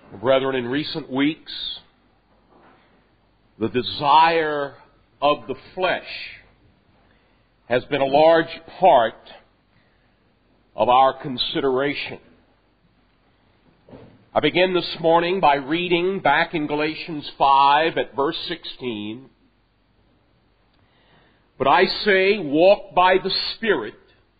Brethren, in recent weeks, the desire of the flesh has been a large part of our consideration. I begin this morning by reading back in Galatians 5 at verse 16. But I say, walk by the Spirit,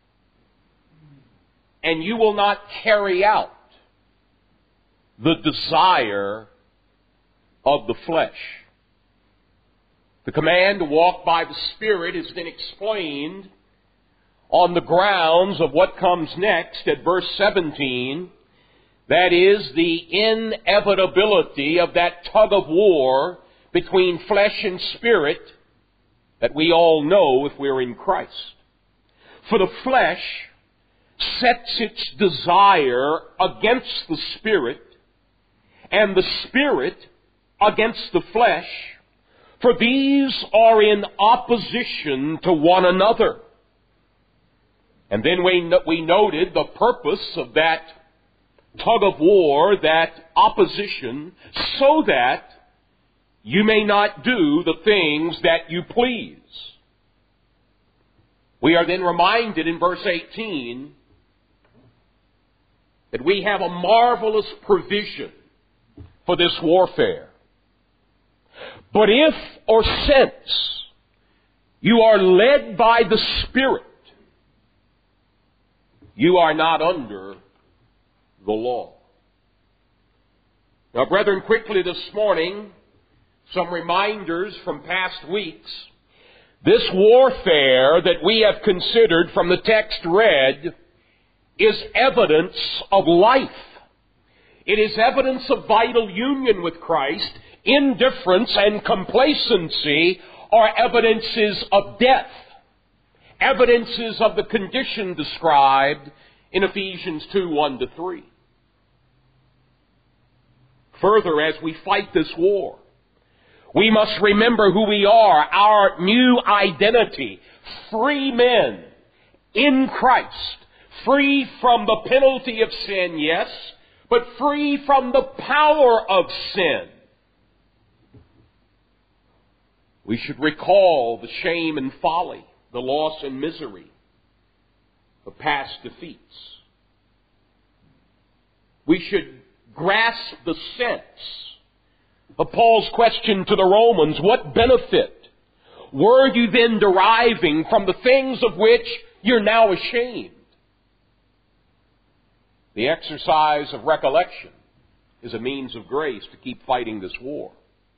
and you will not carry out the desire of the flesh. The command to walk by the Spirit is then explained on the grounds of what comes next at verse 17. That is the inevitability of that tug of war between flesh and spirit that we all know if we're in Christ. For the flesh sets its desire against the Spirit, and the Spirit against the flesh, for these are in opposition to one another. And then we noted the purpose of that tug of war, that opposition, so that you may not do the things that you please. We are then reminded in verse 18 that we have a marvelous provision for this warfare. But if or since you are led by the Spirit, you are not under the law. Now, brethren, quickly this morning, some reminders from past weeks. This warfare that we have considered from the text read is evidence of life. It is evidence of vital union with Christ. Indifference and complacency are evidences of death. Evidences of the condition described in Ephesians 2:1-3. Further, as we fight this war, we must remember who we are, our new identity, free men in Christ, free from the penalty of sin, yes, but free from the power of sin. We should recall the shame and folly, the loss and misery of past defeats. We should grasp the sense of Paul's question to the Romans, what benefit were you then deriving from the things of which you're now ashamed? The exercise of recollection is a means of grace to keep fighting this war.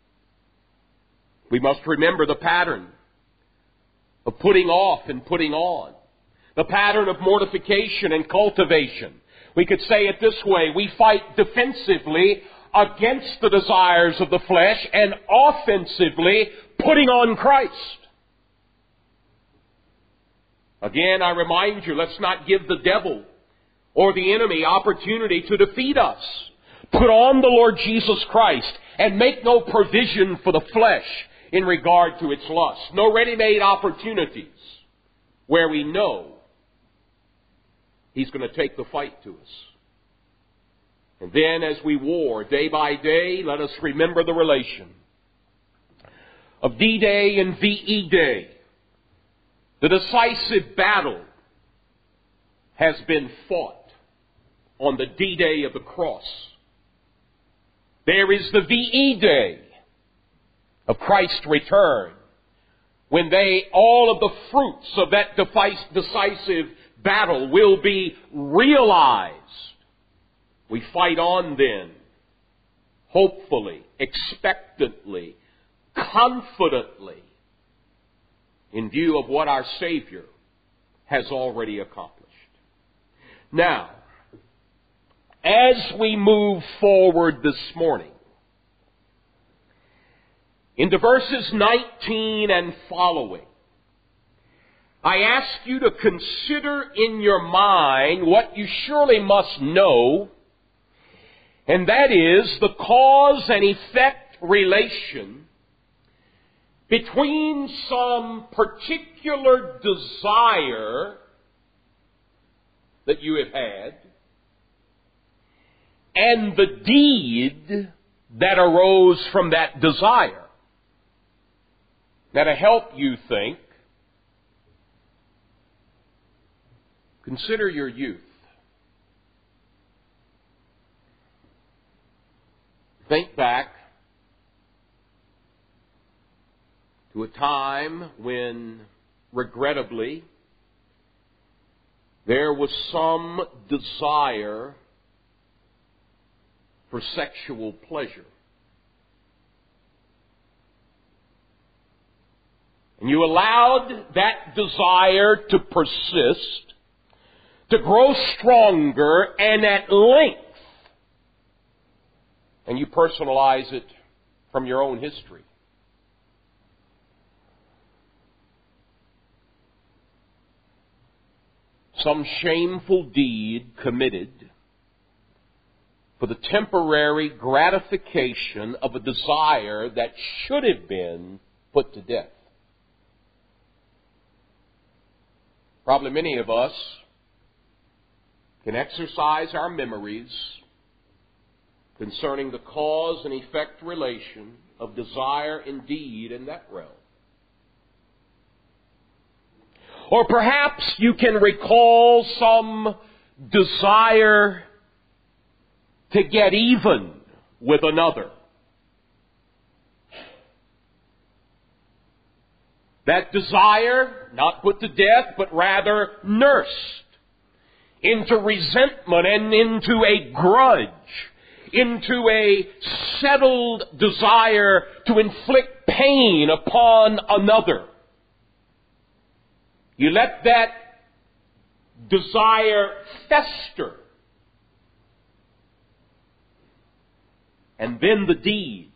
We must remember the pattern of putting off and putting on, the pattern of mortification and cultivation. We could say it this way: we fight defensively against the desires of the flesh and offensively putting on Christ. Again, I remind you, let's not give the devil or the enemy opportunity to defeat us. Put on the Lord Jesus Christ and make no provision for the flesh in regard to its lust. No ready-made opportunities where we know He's going to take the fight to us. And then as we war day by day, let us remember the relation of D-Day and VE Day. The decisive battle has been fought on the D-Day of the cross. There is the VE Day of Christ's return, when all of the fruits of that decisive battle will be realized. We fight on then, hopefully, expectantly, confidently, in view of what our Savior has already accomplished. Now, as we move forward this morning, into verses 19 and following, I ask you to consider in your mind what you surely must know, and that is the cause and effect relation between some particular desire that you have had and the deed that arose from that desire. Now, to help you think, consider your youth. Think back to a time when, regrettably, there was some desire for sexual pleasure. And you allowed that desire to persist, to grow stronger, and at length, and you personalize it from your own history. Some shameful deed committed for the temporary gratification of a desire that should have been put to death. Probably many of us can exercise our memories concerning the cause and effect relation of desire and deed in that realm. Or perhaps you can recall some desire to get even with another. That desire, not put to death, but rather nursed into resentment and into a grudge, into a settled desire to inflict pain upon another. You let that desire fester. And then the deed.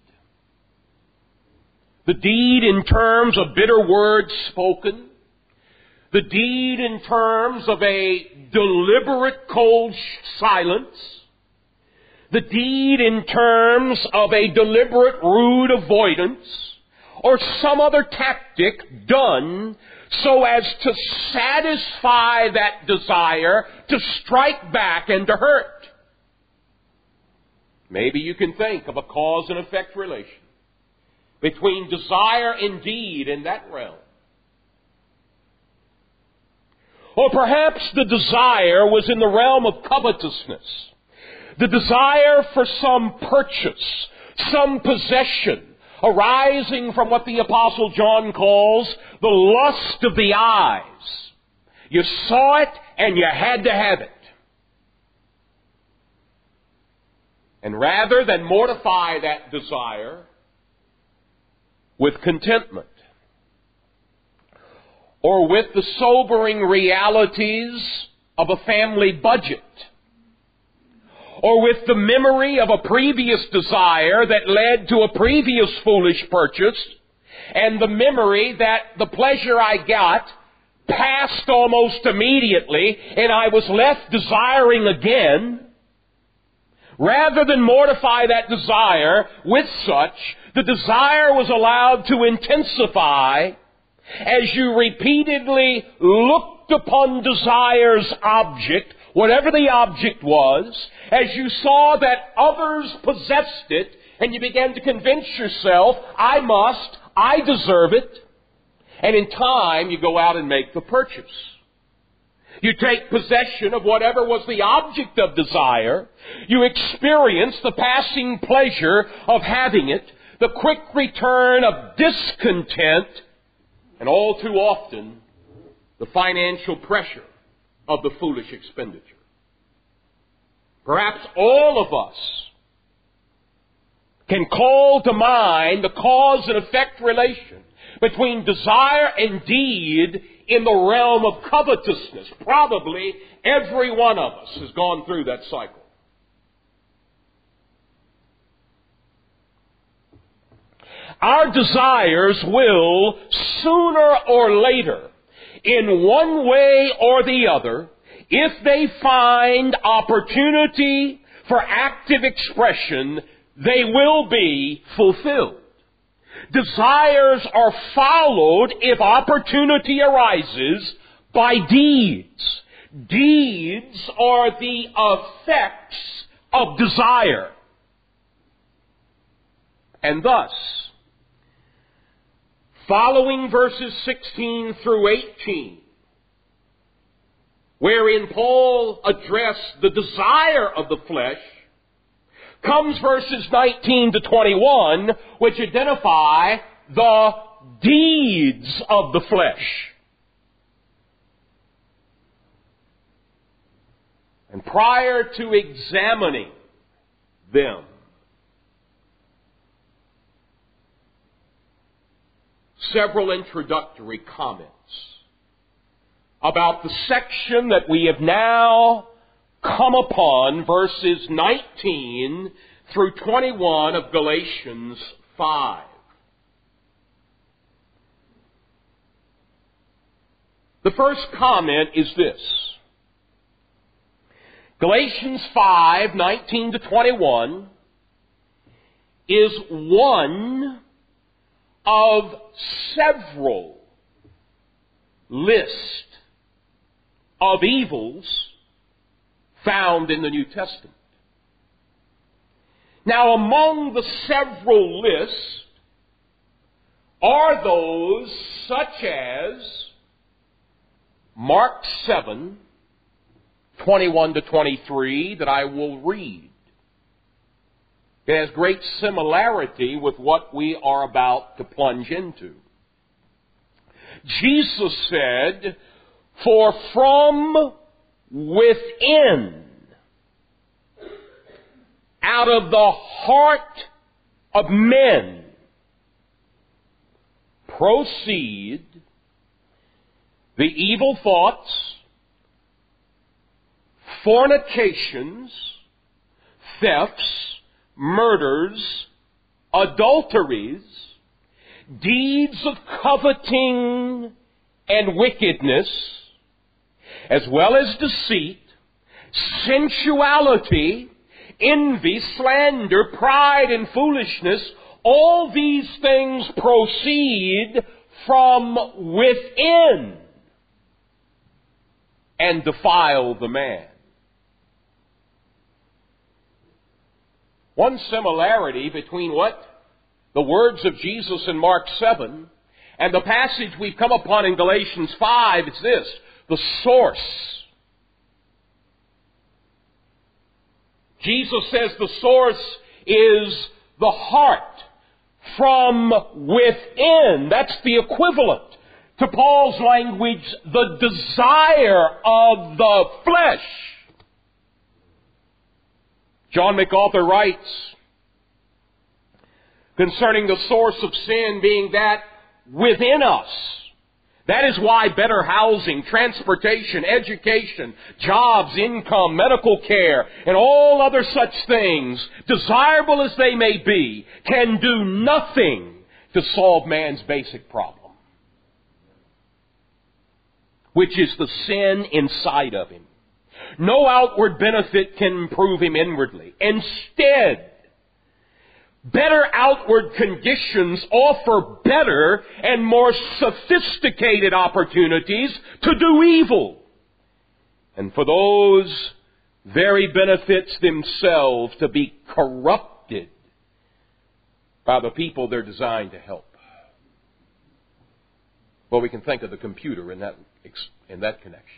The deed in terms of bitter words spoken. The deed in terms of a deliberate cold silence. The deed in terms of a deliberate rude avoidance. Or some other tactic done so as to satisfy that desire, to strike back and to hurt. Maybe you can think of a cause and effect relation between desire and deed in that realm. Or perhaps the desire was in the realm of covetousness. The desire for some purchase, some possession, arising from what the Apostle John calls the lust of the eyes. You saw it and you had to have it. And rather than mortify that desire with contentment, or with the sobering realities of a family budget, or with the memory of a previous desire that led to a previous foolish purchase, and the memory that the pleasure I got passed almost immediately, and I was left desiring again, rather than mortify that desire with such, the desire was allowed to intensify as you repeatedly looked upon desire's object, whatever the object was, as you saw that others possessed it, and you began to convince yourself, I must, I deserve it, and in time you go out and make the purchase. You take possession of whatever was the object of desire. You experience the passing pleasure of having it, the quick return of discontent, and all too often, the financial pressure of the foolish expenditure. Perhaps all of us can call to mind the cause and effect relation between desire and deed in the realm of covetousness. Probably every one of us has gone through that cycle. Our desires will, sooner or later, in one way or the other, if they find opportunity for active expression, they will be fulfilled. Desires are followed, if opportunity arises, by deeds. Deeds are the effects of desire. And thus, following verses 16 through 18, wherein Paul addressed the desire of the flesh, comes verses 19 to 21, which identify the deeds of the flesh. And prior to examining them, several introductory comments about the section that we have now come upon, verses 19 through 21 of Galatians 5. The first comment is this. Galatians 5, 19 to 21 is one of several lists of evils found in the New Testament. Now, among the several lists are those such as Mark 7, 21 to 23, that I will read. It has great similarity with what we are about to plunge into. Jesus said, "For from within, out of the heart of men, proceed the evil thoughts, fornications, thefts, murders, adulteries, deeds of coveting and wickedness, as well as deceit, sensuality, envy, slander, pride, and foolishness. All these things proceed from within and defile the man." One similarity between what the words of Jesus in Mark 7 and the passage we've come upon in Galatians 5 is this: the source. Jesus says the source is the heart, from within. That's the equivalent to Paul's language, the desire of the flesh. John MacArthur writes concerning the source of sin being that within us. That is why better housing, transportation, education, jobs, income, medical care, and all other such things, desirable as they may be, can do nothing to solve man's basic problem, which is the sin inside of him. No outward benefit can improve him inwardly. Instead, better outward conditions offer better and more sophisticated opportunities to do evil. And for those very benefits themselves to be corrupted by the people they're designed to help. Well, we can think of the computer in that connection.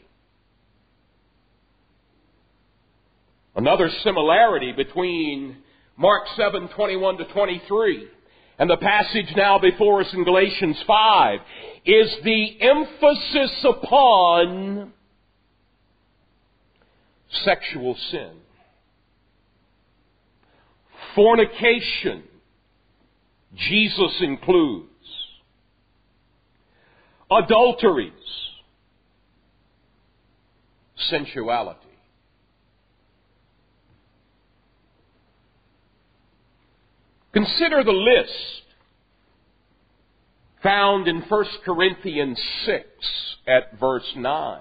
Another similarity between Mark 7, 21 to 23 and the passage now before us in Galatians 5 is the emphasis upon sexual sin. Fornication, Jesus includes. Adulteries, sensuality. Consider the list found in 1 Corinthians 6 at verse 9.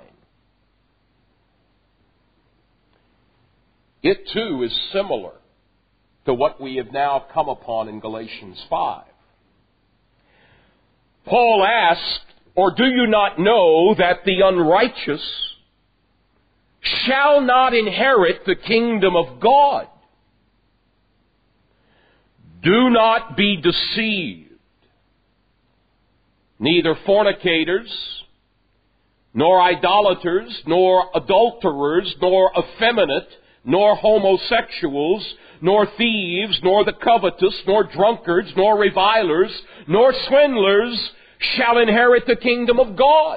It too is similar to what we have now come upon in Galatians 5. Paul asked, "Or do you not know that the unrighteous shall not inherit the kingdom of God?" Do not be deceived. Neither fornicators, nor idolaters, nor adulterers, nor effeminate, nor homosexuals, nor thieves, nor the covetous, nor drunkards, nor revilers, nor swindlers shall inherit the kingdom of God.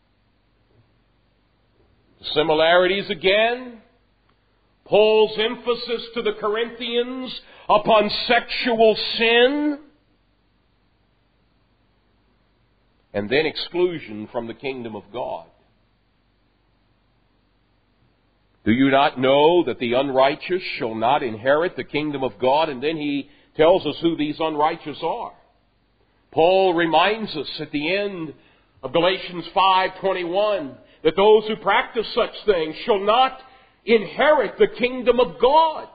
Similarities again. Paul's emphasis to the Corinthians upon sexual sin, and then exclusion from the kingdom of God. Do you not know that the unrighteous shall not inherit the kingdom of God? And then he tells us who these unrighteous are. Paul reminds us at the end of Galatians 5:21 that those who practice such things shall not inherit the kingdom of God.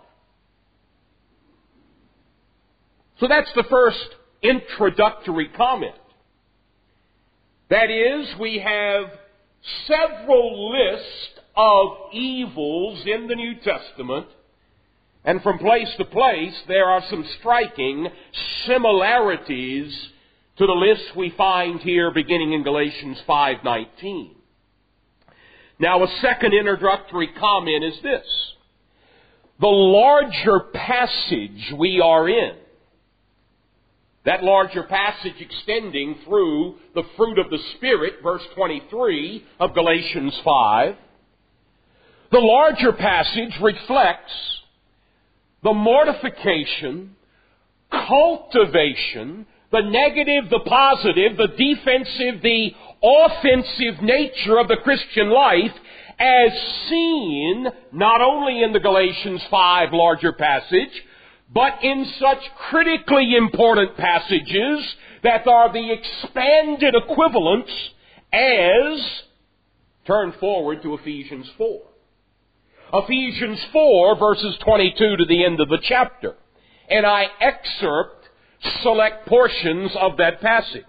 So that's the first introductory comment. That is, we have several lists of evils in the New Testament, and from place to place there are some striking similarities to the list we find here beginning in Galatians 5:19. Now, a second introductory comment is this. The larger passage we are in, that larger passage extending through the fruit of the Spirit, verse 23 of Galatians 5, the larger passage reflects the mortification, cultivation, the negative, the positive, the defensive, the offensive nature of the Christian life as seen not only in the Galatians 5 larger passage, but in such critically important passages that are the expanded equivalents as, turn forward to Ephesians 4. Ephesians 4 verses 22 to the end of the chapter. And I excerpt select portions of that passage.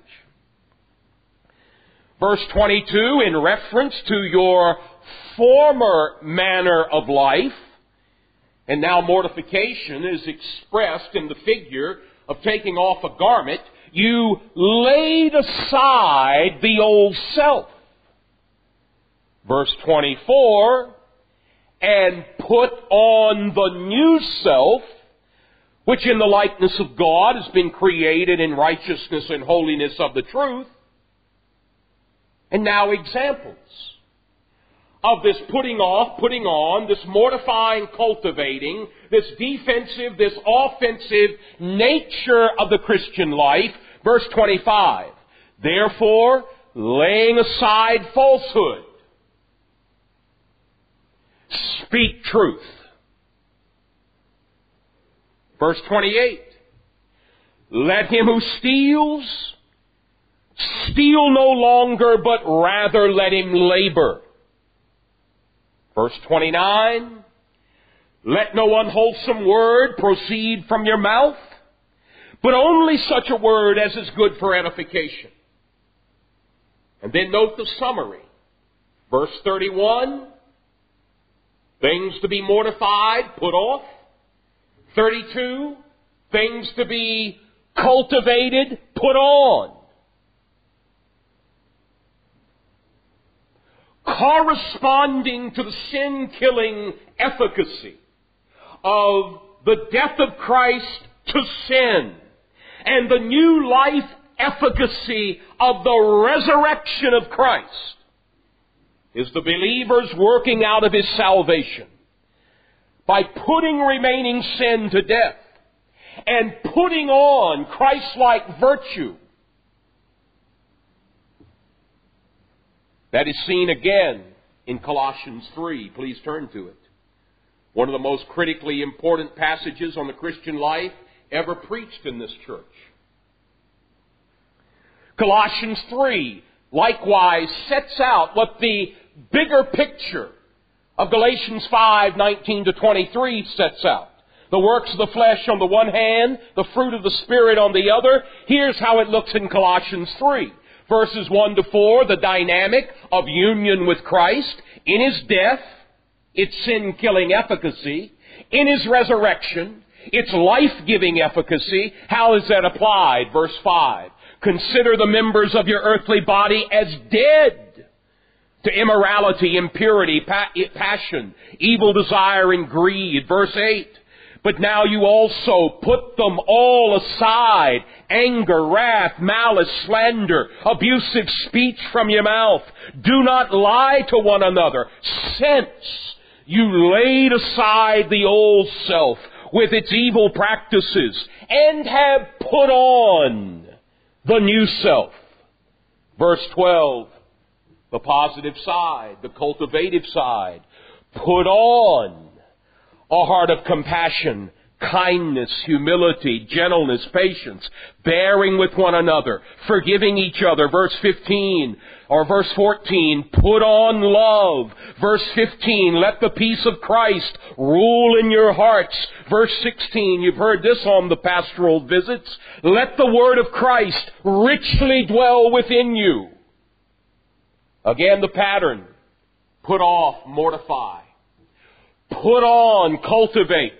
Verse 22, in reference to your former manner of life, and now mortification is expressed in the figure of taking off a garment, you laid aside the old self. Verse 24, and put on the new self, which in the likeness of God has been created in righteousness and holiness of the truth. And now examples of this putting off, putting on, this mortifying, cultivating, this defensive, this offensive nature of the Christian life. Verse 25, therefore, laying aside falsehood, speak truth. Verse 28, let him who steals, steal no longer, but rather let him labor. Verse 29, let no unwholesome word proceed from your mouth, but only such a word as is good for edification. And then note the summary. Verse 31, things to be mortified, put off. 32, things to be cultivated, put on. Corresponding to the sin-killing efficacy of the death of Christ to sin and the new life efficacy of the resurrection of Christ is the believer's working out of his salvation by putting remaining sin to death and putting on Christ-like virtue. That is seen again in Colossians 3. Please turn to it. One of the most critically important passages on the Christian life ever preached in this church. Colossians 3 likewise sets out what the bigger picture of Galatians 5:19 to 23 sets out. The works of the flesh on the one hand, the fruit of the Spirit on the other. Here's how it looks in Colossians 3. Verses 1 to 4, the dynamic of union with Christ in His death, its sin-killing efficacy, in His resurrection, its life-giving efficacy, how is that applied? Verse 5. Consider the members of your earthly body as dead to immorality, impurity, passion, evil desire, and greed. Verse 8. But now you also put them all aside. Anger, wrath, malice, slander, abusive speech from your mouth. Do not lie to one another, since you laid aside the old self with its evil practices and have put on the new self. Verse 12, the positive side, the cultivative side. Put on a heart of compassion, kindness, humility, gentleness, patience, bearing with one another, forgiving each other. Verse 15 or verse 14, put on love. Verse 15, let the peace of Christ rule in your hearts. Verse 16, you've heard this on the pastoral visits. Let the word of Christ richly dwell within you. Again, the pattern. Put off, mortify. Put on, cultivate.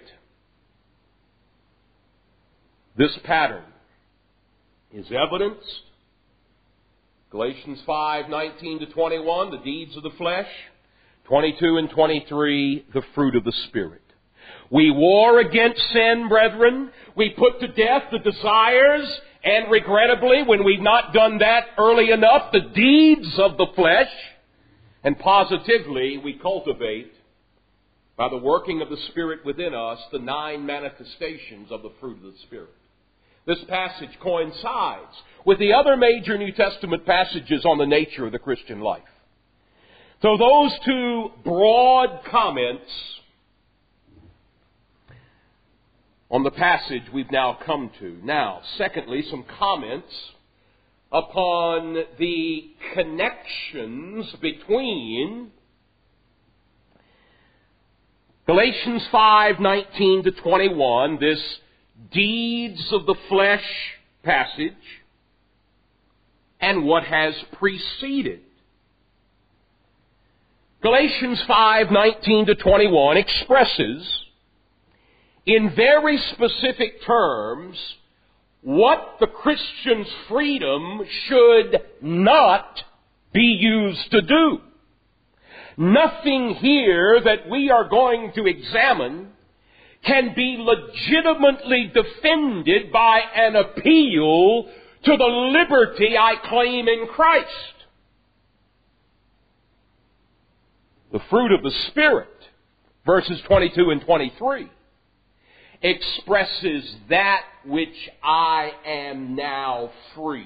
This pattern is evidenced. Galatians 5:19-21, the deeds of the flesh. 22 and 23, the fruit of the Spirit. We war against sin, brethren. We put to death the desires, and regrettably, when we've not done that early enough, the deeds of the flesh. And positively, we cultivate, by the working of the Spirit within us, the 9 manifestations of the fruit of the Spirit. This passage coincides with the other major New Testament passages on the nature of the Christian life. So those 2 broad comments on the passage we've now come to. Now, secondly, some comments upon the connections between Galatians 5:19-21, this deeds of the flesh passage, and what has preceded. Galatians 5:19-21 expresses in very specific terms what the Christian's freedom should not be used to do. Nothing here that we are going to examine can be legitimately defended by an appeal to the liberty I claim in Christ. The fruit of the Spirit, verses 22 and 23, expresses that which I am now free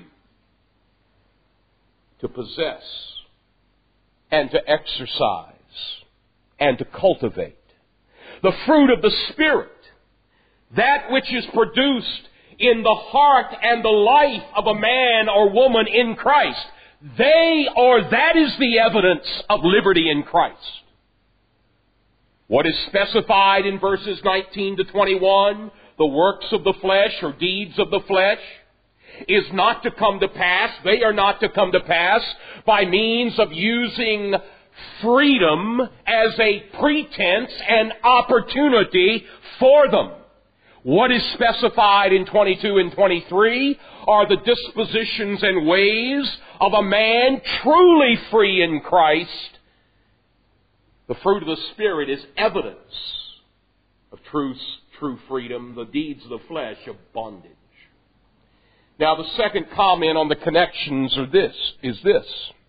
to possess and to exercise and to cultivate. The fruit of the Spirit, that which is produced in the heart and the life of a man or woman in Christ, that is the evidence of liberty in Christ. What is specified in verses 19-21, the works of the flesh or deeds of the flesh, is not to come to pass. They are not to come to pass by means of using freedom as a pretense and opportunity for them. What is specified in 22 and 23 are the dispositions and ways of a man truly free in Christ. The fruit of the Spirit is evidence of true freedom, the deeds of the flesh of bondage. Now, the second comment on the connections is this.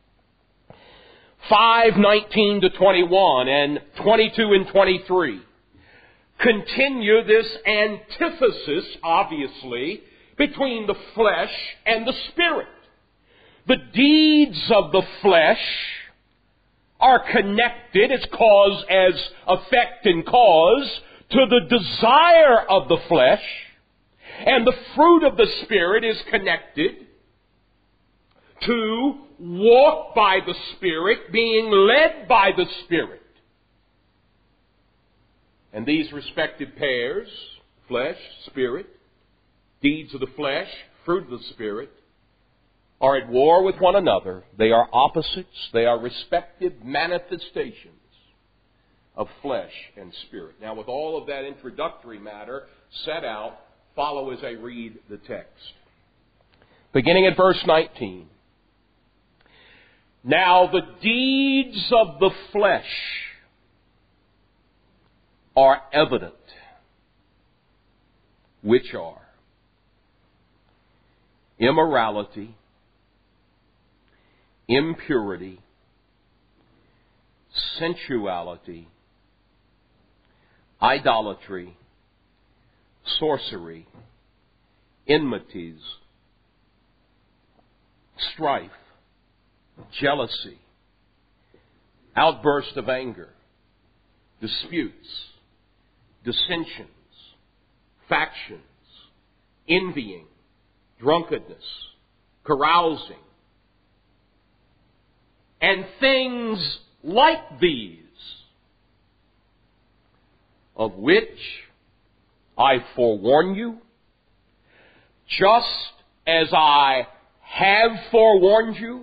5:19-21 and 22 and 23 continue this antithesis, obviously, between the flesh and the Spirit. The deeds of the flesh are connected as cause, as effect and cause, to the desire of the flesh, and the fruit of the Spirit is connected to walk by the Spirit, being led by the Spirit. And these respective pairs, flesh, Spirit, deeds of the flesh, fruit of the Spirit, are at war with one another. They are opposites. They are respective manifestations of flesh and spirit. Now, with all of that introductory matter set out, follow as I read the text. Beginning at verse 19. Now the deeds of the flesh are evident, which are immorality, impurity, sensuality, idolatry, sorcery, enmities, strife, jealousy, outburst of anger, disputes, dissensions, factions, envying, drunkenness, carousing, and things like these, of which I forewarn you, just as I have forewarned you,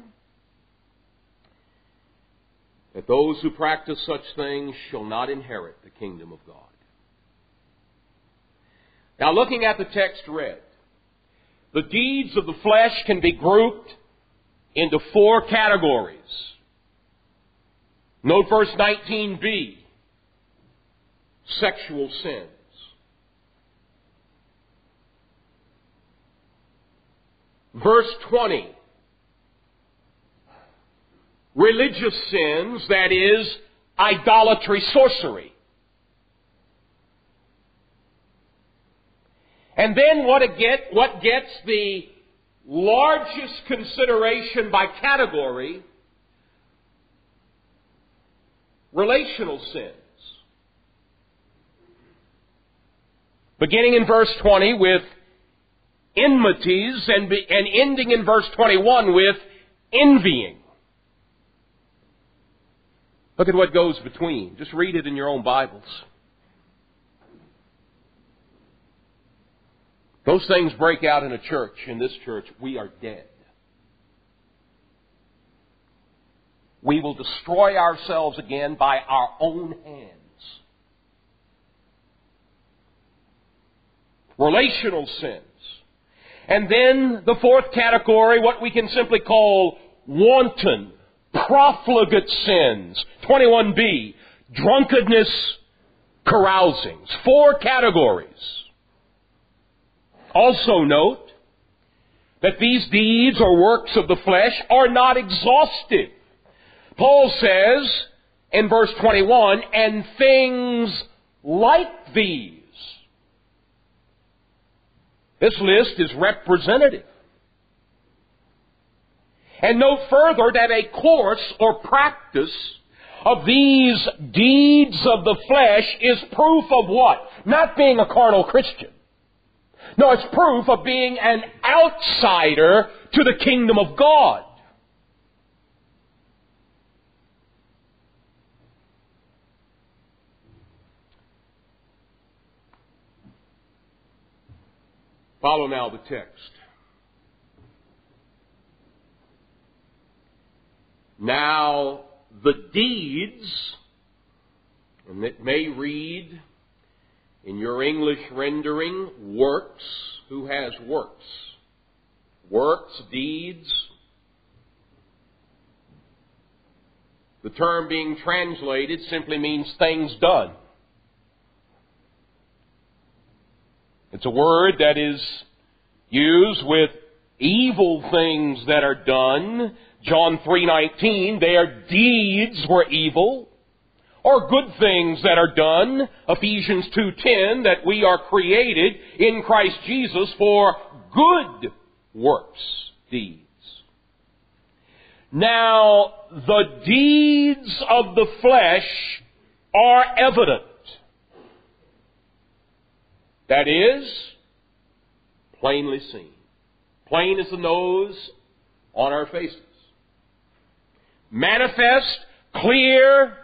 that those who practice such things shall not inherit the kingdom of God. Now, looking at the text read, the deeds of the flesh can be grouped into four categories. Note verse 19b, sexual sins. Verse 20, religious sins, that is, idolatry, sorcery. And then what gets the largest consideration by category, relational sins. Beginning in verse 20 with enmities and ending in verse 21 with envying. Look at what goes between. Just read it in your own Bibles. Those things break out in a church. In this church, we are dead. We will destroy ourselves again by our own hands. Relational sins. And then the fourth category, what we can simply call wanton, profligate sins. 21b, drunkenness, carousings. Four categories. Also note that these deeds or works of the flesh are not exhaustive. Paul says in verse 21, and things like these. This list is representative. And note further that a course or practice of these deeds of the flesh is proof of what? Not being a carnal Christian. No, it's proof of being an outsider to the kingdom of God. Follow now the text. Now the deeds, and it may read in your English rendering, works. Who has works? Works, deeds. The term being translated simply means things done. It's a word that is used with evil things that are done. John 3:19, their deeds were evil. Or good things that are done. Ephesians 2:10, that we are created in Christ Jesus for good works, deeds. Now, the deeds of the flesh are evident. That is, plainly seen. Plain as the nose on our faces. Manifest, clear,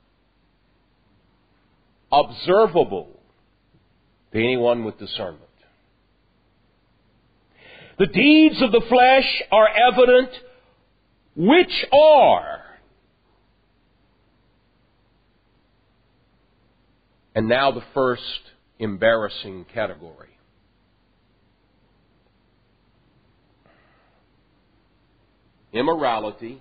observable to anyone with discernment. The deeds of the flesh are evident, which are And now the first embarrassing category. Immorality,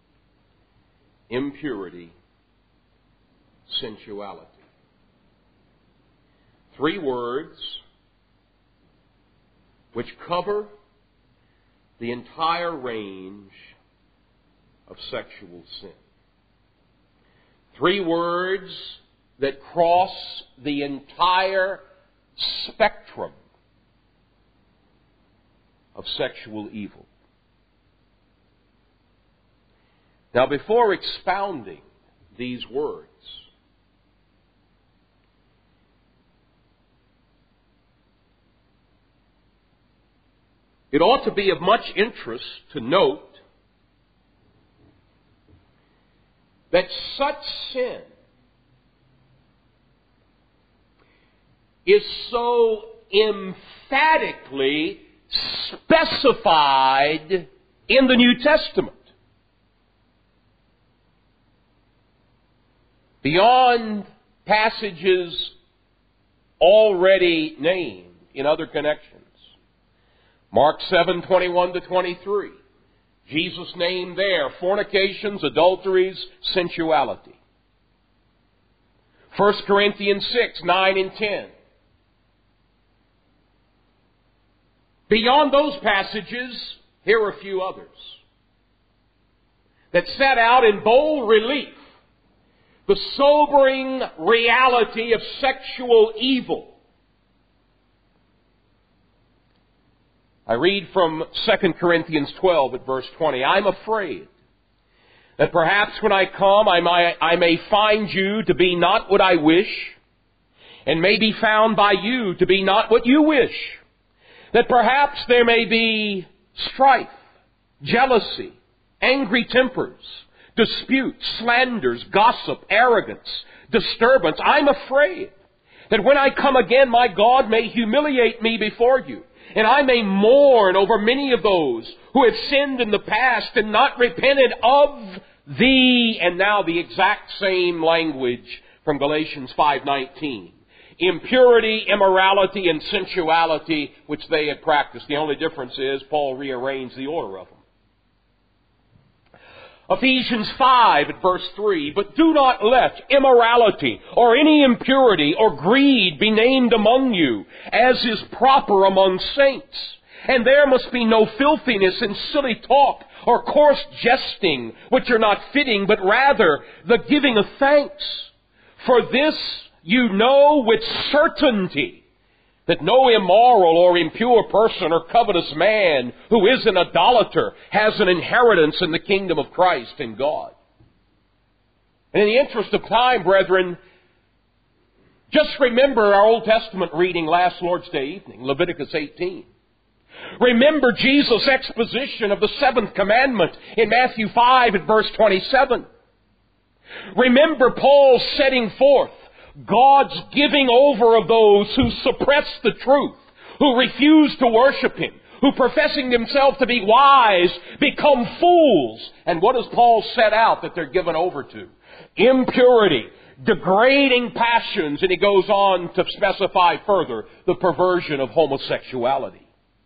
impurity, sensuality. 3 words which cover the entire range of sexual sin. 3 words that cross the entire spectrum of sexual evil. Now, before expounding these words, it ought to be of much interest to note that such sin is so emphatically specified in the New Testament. Beyond passages already named in other connections. Mark 7:21-23. Jesus named there fornications, adulteries, sensuality. 1 Corinthians 6:9 and 10. Beyond those passages, here are a few others that set out in bold relief the sobering reality of sexual evil. I read from 2 Corinthians 12 at verse 20. I'm afraid that perhaps when I come I may find you to be not what I wish, and may be found by you to be not what you wish. That perhaps there may be strife, jealousy, angry tempers, disputes, slanders, gossip, arrogance, disturbance. I'm afraid that when I come again, my God may humiliate me before you, and I may mourn over many of those who have sinned in the past and not repented of thee. And now the exact same language from Galatians 5:19. Impurity, immorality, and sensuality which they had practiced. The only difference is Paul rearranged the order of them. Ephesians 5 at verse 3, but do not let immorality or any impurity or greed be named among you, as is proper among saints. And there must be no filthiness and silly talk or coarse jesting, which are not fitting, but rather the giving of thanks. For this you know with certainty, that no immoral or impure person or covetous man who is an idolater has an inheritance in the kingdom of Christ and God. And in the interest of time, brethren, just remember our Old Testament reading last Lord's Day evening, Leviticus 18. Remember Jesus' exposition of the 7th commandment in Matthew 5 at verse 27. Remember Paul's setting forth God's giving over of those who suppress the truth, who refuse to worship Him, who professing themselves to be wise become fools. And what does Paul set out that they're given over to? Impurity, degrading passions, and he goes on to specify further the perversion of homosexuality.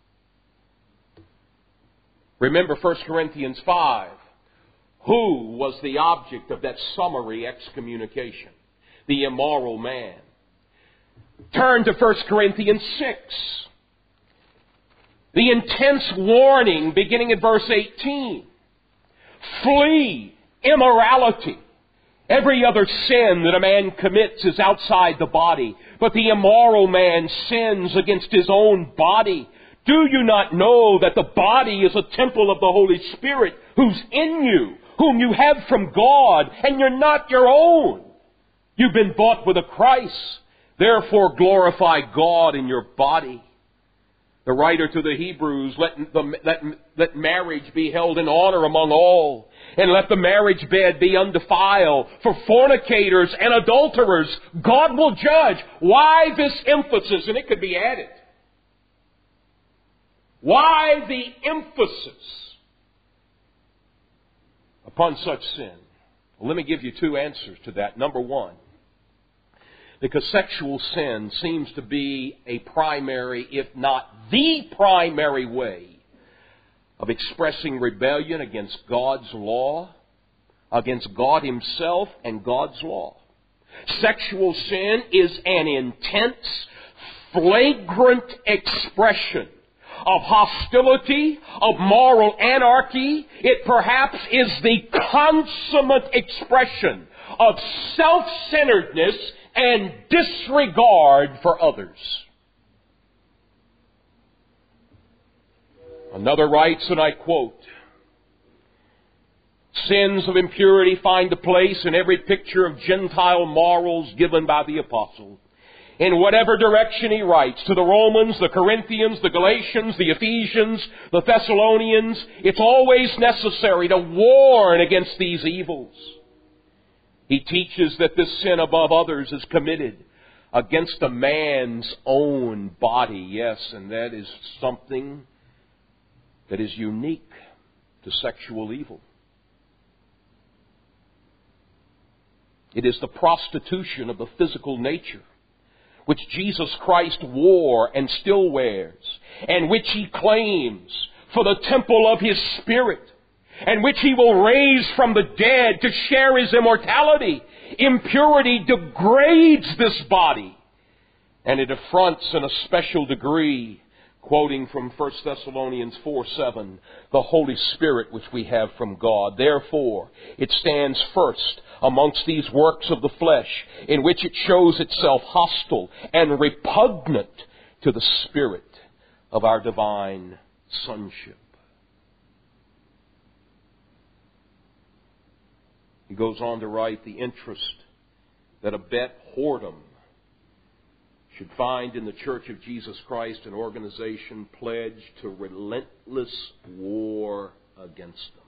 Remember 1 Corinthians 5. Who was the object of that summary excommunication? The immoral man. Turn to 1 Corinthians 6. The intense warning beginning at verse 18. Flee immorality. Every other sin that a man commits is outside the body, but the immoral man sins against his own body. Do you not know that the body is a temple of the Holy Spirit who's in you, whom you have from God, and you're not your own? You've been bought with a price. Therefore glorify God in your body. The writer to the Hebrews, let marriage be held in honor among all, and let the marriage bed be undefiled. For fornicators and adulterers, God will judge. Why this emphasis? And it could be added. Why the emphasis upon such sin? Well, let me give you 2 answers to that. Number 1, Because sexual sin seems to be a primary, if not the primary way of expressing rebellion against God's law, against God Himself and God's law. Sexual sin is an intense, flagrant expression of hostility, of moral anarchy. It perhaps is the consummate expression of self-centeredness and disregard for others. Another writes, and I quote, "Sins of impurity find a place in every picture of Gentile morals given by the apostle. In whatever direction he writes, to the Romans, the Corinthians, the Galatians, the Ephesians, the Thessalonians, it's always necessary to warn against these evils. He teaches that this sin above others is committed against a man's own body." Yes, and that is something that is unique to sexual evil. It is the prostitution of the physical nature, which Jesus Christ wore and still wears, and which He claims for the temple of His Spirit, and which He will raise from the dead to share His immortality. Impurity degrades this body, and it affronts in a special degree, quoting from 1 Thessalonians 4:7, the Holy Spirit which we have from God. Therefore, it stands first amongst these works of the flesh, in which it shows itself hostile and repugnant to the Spirit of our divine sonship. He goes on to write, the interest that abet whoredom should find in the Church of Jesus Christ an organization pledged to relentless war against them.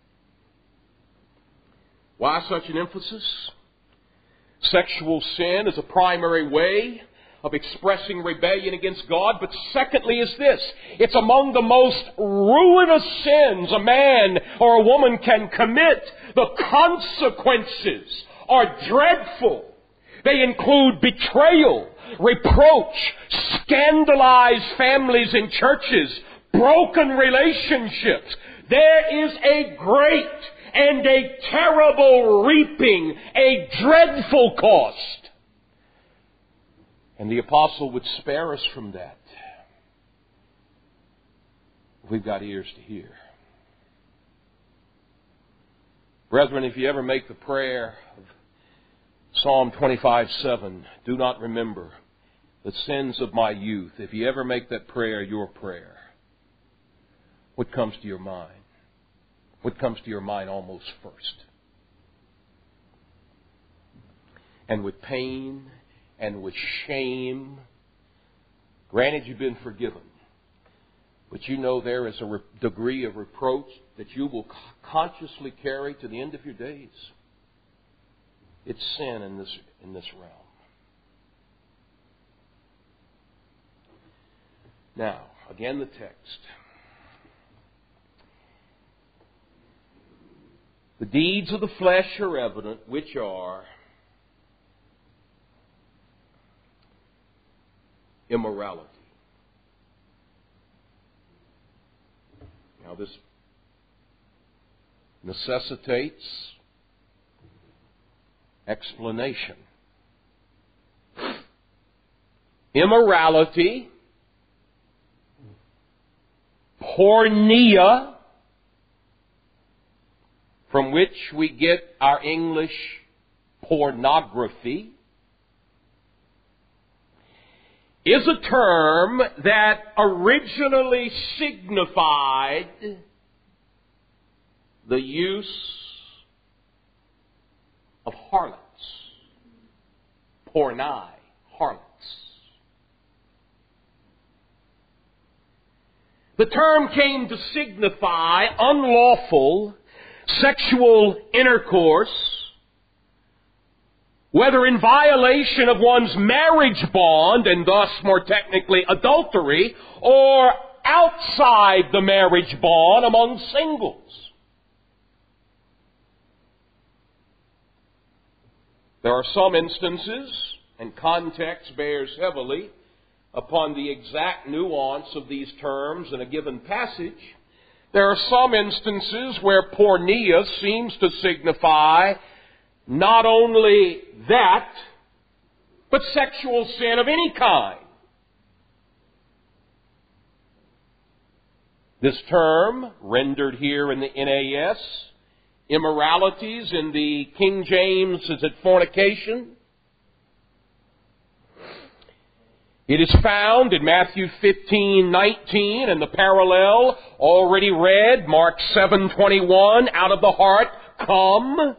Why such an emphasis? Sexual sin is a primary way of expressing rebellion against God, but secondly is this: it's among the most ruinous sins a man or a woman can commit. The consequences are dreadful. They include betrayal, reproach, scandalized families and churches, broken relationships. There is a great and a terrible reaping, a dreadful cost. And the apostle would spare us from that. We've got ears to hear. Brethren, if you ever make the prayer of Psalm 25:7, do not remember the sins of my youth. If you ever make that prayer your prayer, what comes to your mind? What comes to your mind almost first? And with pain and with shame, granted you've been forgiven, but you know there is a degree of reproach that you will consciously carry to the end of your days. It's sin in this realm. Now, again the text. The deeds of the flesh are evident, which are immorality. Now this necessitates explanation. Immorality, porneia, from which we get our English pornography, is a term that originally signified the use of harlots. Pornai, harlots. The term came to signify unlawful sexual intercourse, whether in violation of one's marriage bond, and thus more technically adultery, or outside the marriage bond among singles. There are some instances and context bears heavily upon the exact nuance of these terms in a given passage, there are some instances where porneia seems to signify not only that, but sexual sin of any kind. This term, rendered here in the NAS, immoralities, in the King James is it fornication? It is found in Matthew 15:19 and the parallel already read, Mark 7:21, out of the heart come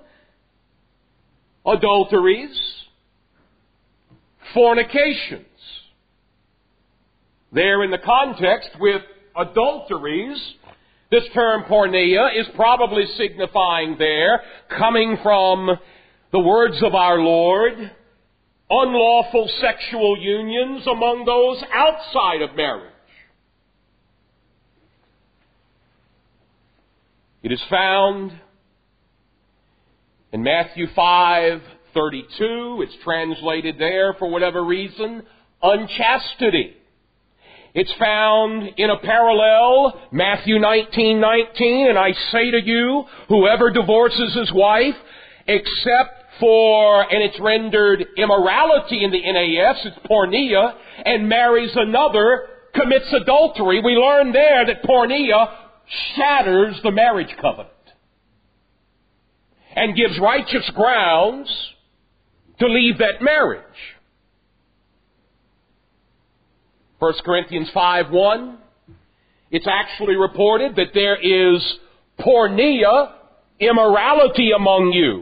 adulteries, fornications. There in the context with adulteries, this term porneia is probably signifying there, coming from the words of our Lord, unlawful sexual unions among those outside of marriage. It is found in Matthew 5:32. It's translated there, for whatever reason, unchastity. It's found in a parallel, Matthew 19:19, and I say to you, whoever divorces his wife, except for, and it's rendered immorality in the NAS, it's porneia, and marries another, commits adultery. We learn there that porneia shatters the marriage covenant and gives righteous grounds to leave that marriage. 1 Corinthians 5:1, it's actually reported that there is porneia, immorality among you.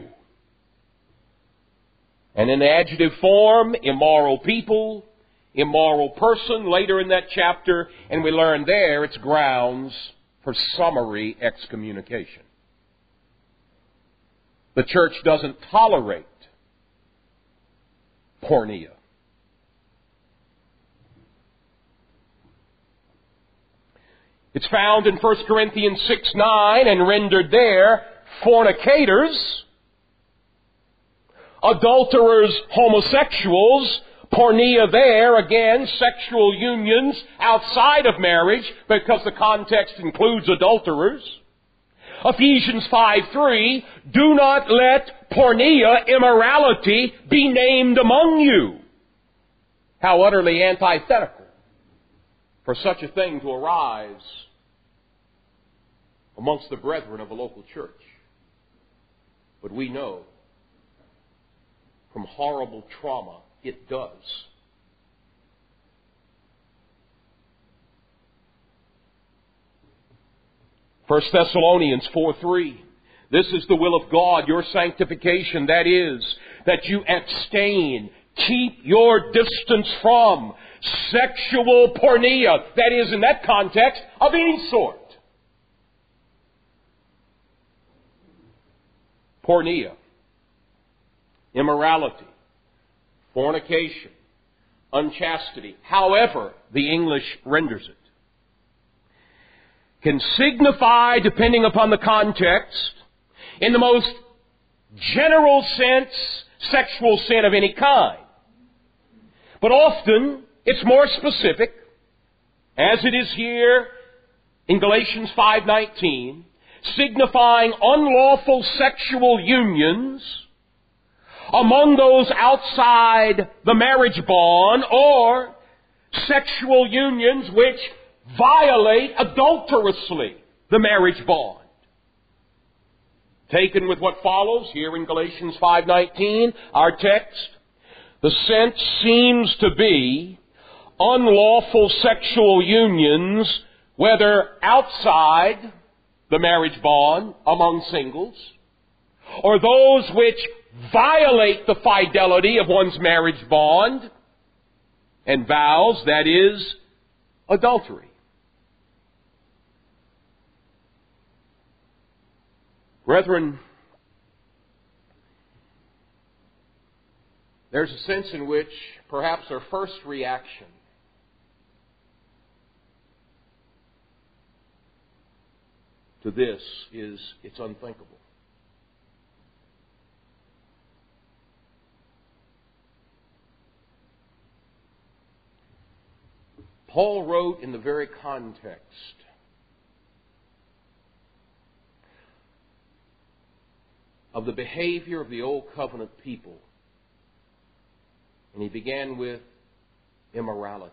And in adjective form, immoral people, immoral person, later in that chapter, and we learn there it's grounds for summary excommunication. The church doesn't tolerate porneia. It's found in 1 Corinthians 6:9 and rendered there, fornicators, adulterers, homosexuals, porneia there, again, sexual unions outside of marriage, because the context includes adulterers. Ephesians 5:3, do not let porneia, immorality, be named among you. How utterly antithetical for such a thing to arise amongst the brethren of a local church. But we know from horrible trauma it does. First Thessalonians 4:3. This is the will of God, your sanctification, that is, that you abstain, keep your distance from sexual porneia, that is, in that context, of any sort. Porneia, immorality, fornication, unchastity, however the English renders it, can signify, depending upon the context, in the most general sense, sexual sin of any kind. But often, it's more specific, as it is here in Galatians 5:19, signifying unlawful sexual unions among those outside the marriage bond, or sexual unions which violate adulterously the marriage bond. Taken with what follows here in Galatians 5:19, our text, the sense seems to be unlawful sexual unions, whether outside the marriage bond among singles, or those which violate the fidelity of one's marriage bond and vows, that is, adultery. Brethren, there's a sense in which perhaps our first reaction to this is it's unthinkable. Paul wrote in the very context of the behavior of the Old Covenant people. And he began with immorality.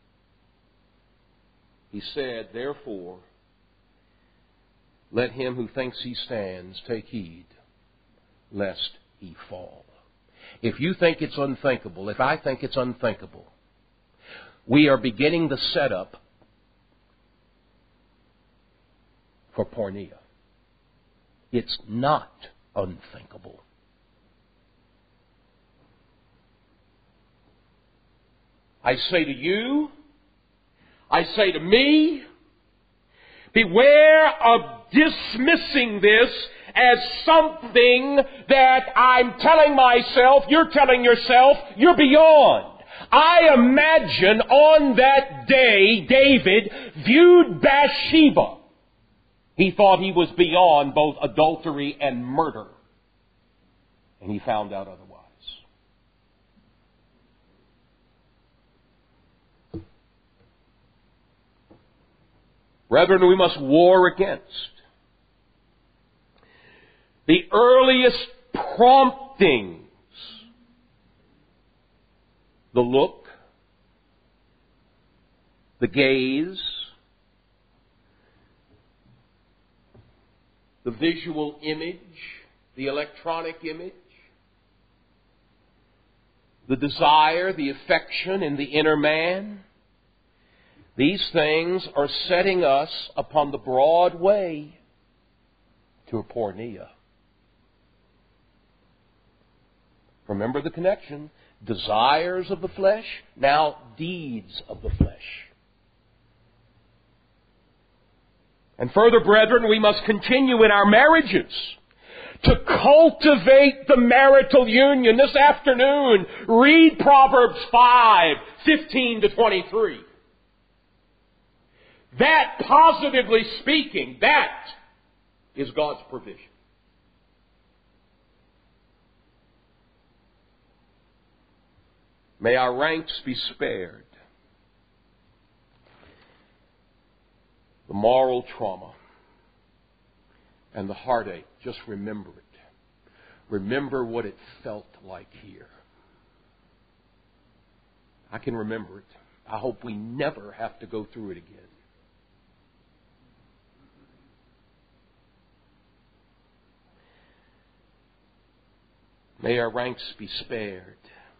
He said, therefore, let him who thinks he stands take heed, lest he fall. If you think it's unthinkable, if I think it's unthinkable, we are beginning the setup for porneia. It's not unthinkable. I say to you, I say to me, beware of dismissing this as something that I'm telling myself, you're telling yourself, you're beyond. I imagine on that day, David viewed Bathsheba. He thought he was beyond both adultery and murder. And he found out otherwise. Brethren, we must war against the earliest promptings. The look, the gaze, the visual image, the electronic image, the desire, the affection in the inner man. These things are setting us upon the broad way to a porneia. Remember the connection. Desires of the flesh, now deeds of the flesh. And further, brethren, we must continue in our marriages to cultivate the marital union. This afternoon, read Proverbs 5:15-23. That, positively speaking, that is God's provision. May our ranks be spared the moral trauma and the heartache. Just remember it. Remember what it felt like here. I can remember it. I hope we never have to go through it again. May our ranks be spared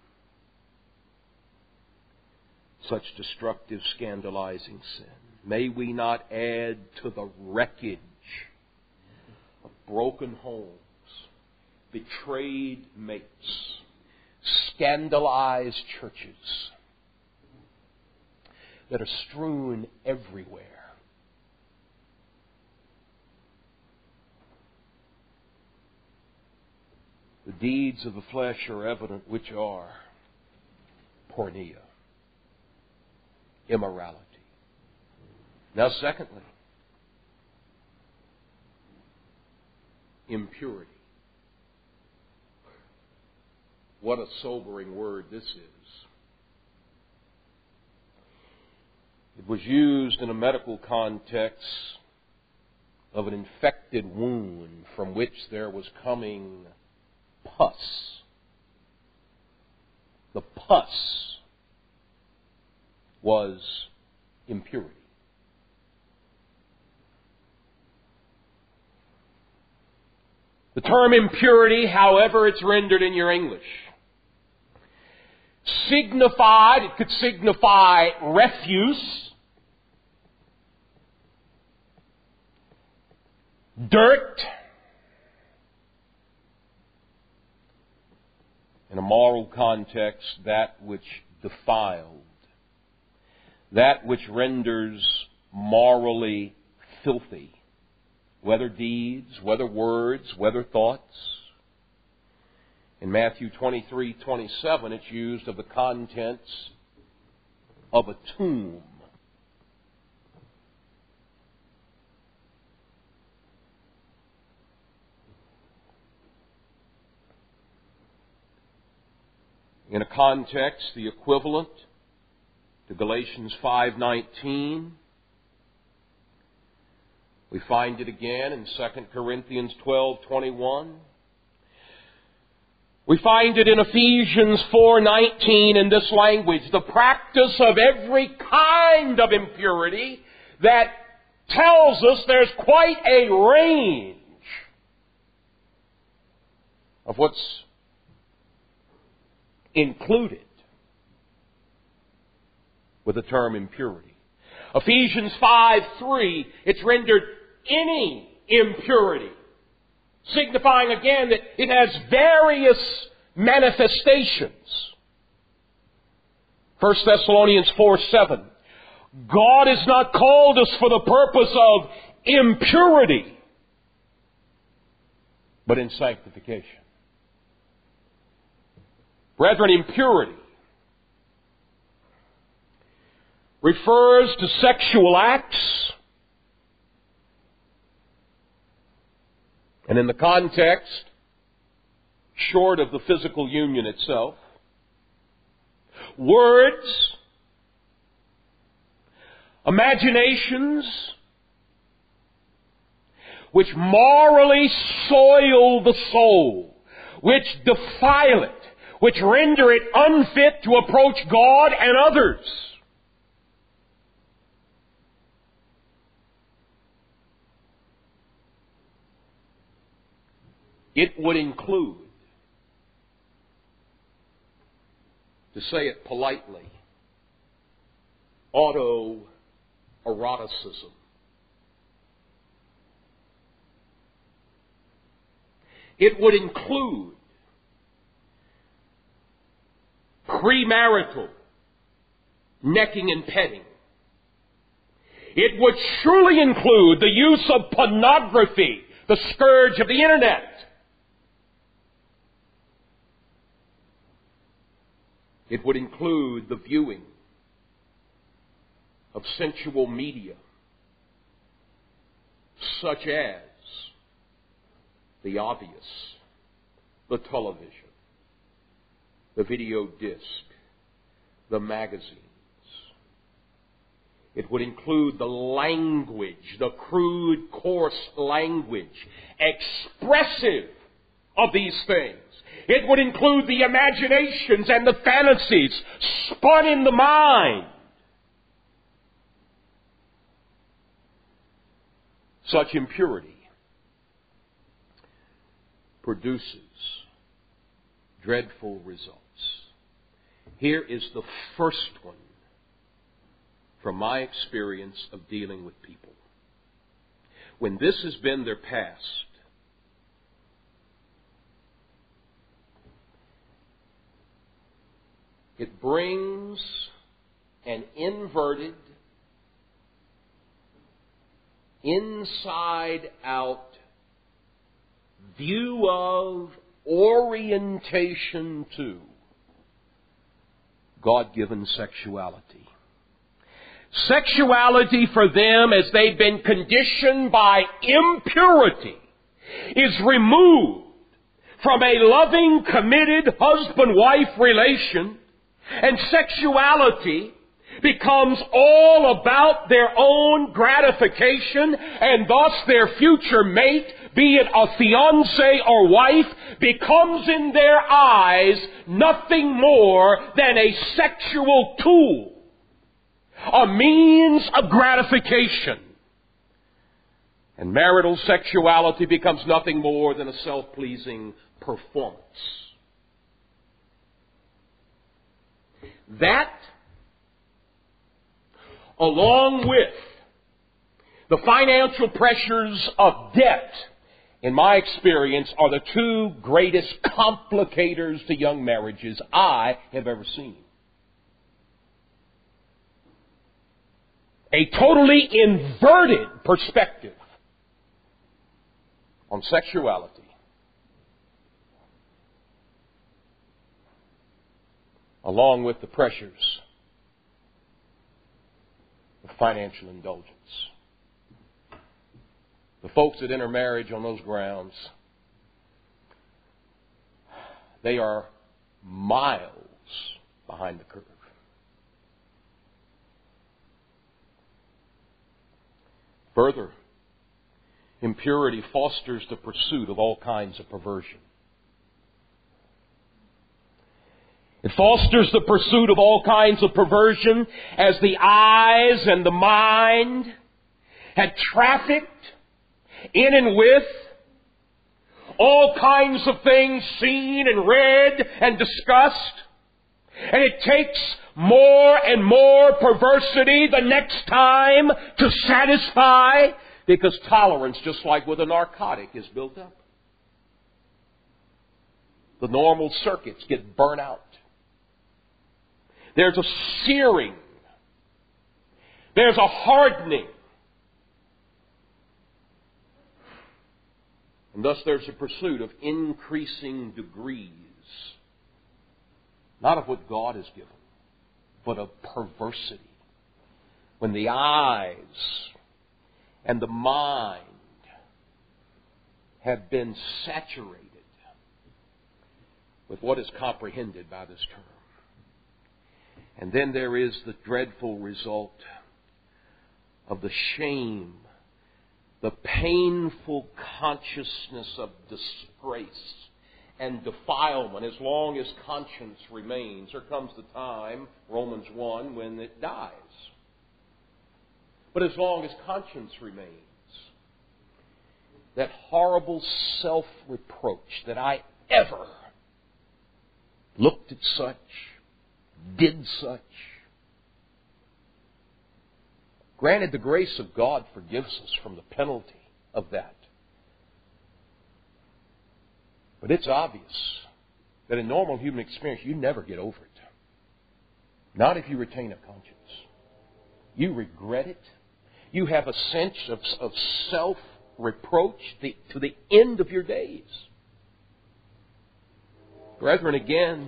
such destructive, scandalizing sin. May we not add to the wreckage of broken homes, betrayed mates, scandalized churches that are strewn everywhere. The deeds of the flesh are evident, which are porneia, immorality. Now, secondly, impurity. What a sobering word this is. It was used in a medical context of an infected wound from which there was coming pus. The pus was impurity. The term impurity, however it's rendered in your English, it could signify refuse, dirt, in a moral context, that which defiled, that which renders morally filthy, whether deeds, whether words, whether thoughts. In Matthew 23:27, it's used of the contents of a tomb. In a context, the equivalent to Galatians 5:19. We find it again in 2 Corinthians 12:21. We find it in Ephesians 4:19 in this language, the practice of every kind of impurity, that tells us there's quite a range of what's included with the term impurity. Ephesians 5:3, it's rendered any impurity, signifying again that it has various manifestations. 1 Thessalonians 4:7, God has not called us for the purpose of impurity, but in sanctification. Brethren, impurity refers to sexual acts, and in the context, short of the physical union itself, words, imaginations, which morally soil the soul, which defile it, which render it unfit to approach God and others. It would include, to say it politely, autoeroticism. It would include premarital necking and petting. It would surely include the use of pornography, the scourge of the internet. It would include the viewing of sensual media, such as the obvious, the television, the video disc, the magazines. It would include the language, the crude, coarse language, expressive of these things. It would include the imaginations and the fantasies spun in the mind. Such impurity produces dreadful results. Here is the first one from my experience of dealing with people. When this has been their past, it brings an inverted, inside-out view of, orientation to God-given sexuality. Sexuality for them, as they've been conditioned by impurity, is removed from a loving, committed husband-wife relation, and sexuality becomes all about their own gratification, and thus their future mate, be it a fiancé or wife, becomes in their eyes nothing more than a sexual tool, a means of gratification. And marital sexuality becomes nothing more than a self-pleasing performance. That, along with the financial pressures of debt, in my experience, are the two greatest complicators to young marriages I have ever seen. A totally inverted perspective on sexuality, along with the pressures of financial indulgence. The folks that enter marriage on those grounds, they are miles behind the curve. Further, impurity fosters the pursuit of all kinds of perversion. It fosters the pursuit of all kinds of perversion as the eyes and the mind had trafficked in and with all kinds of things seen and read and discussed. And it takes more and more perversity the next time to satisfy, because tolerance, just like with a narcotic, is built up. The normal circuits get burnt out. There's a searing. There's a hardening. And thus there's a pursuit of increasing degrees, not of what God has given, but of perversity. When the eyes and the mind have been saturated with what is comprehended by this term. And then there is the dreadful result of the shame, the painful consciousness of disgrace and defilement. As long as conscience remains, there comes the time, Romans 1, when it dies. But as long as conscience remains, that horrible self-reproach that I ever looked at such, did such. Granted, the grace of God forgives us from the penalty of that. But it's obvious that in normal human experience, you never get over it. Not if you retain a conscience. You regret it. You have a sense of self-reproach to the end of your days. Brethren, again,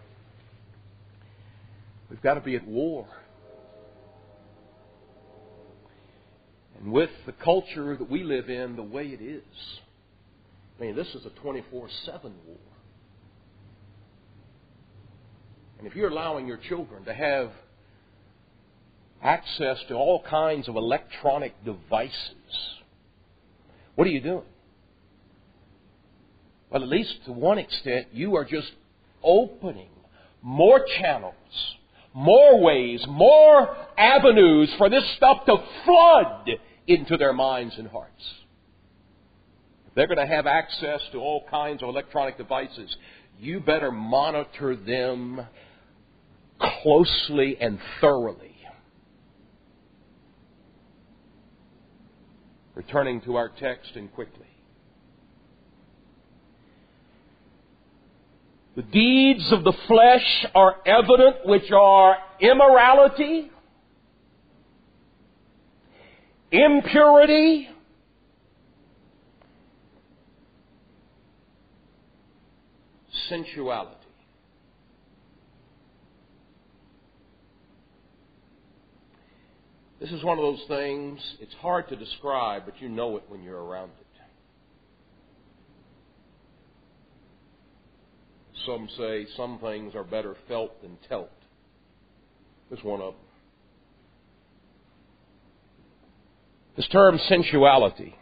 we've got to be at war. And with the culture that we live in the way it is, I mean, this is a 24/7 war. And if you're allowing your children to have access to all kinds of electronic devices, what are you doing? Well, at least to one extent, you are just opening more channels, more ways, more avenues for this stuff to flood into their minds and hearts. If they're going to have access to all kinds of electronic devices, you better monitor them closely and thoroughly. Returning to our text and quickly. The deeds of the flesh are evident, which are immorality, impurity, sensuality. This is one of those things, it's hard to describe, but you know it when you're around it. Some say some things are better felt than telt. This is one of them. This term sensuality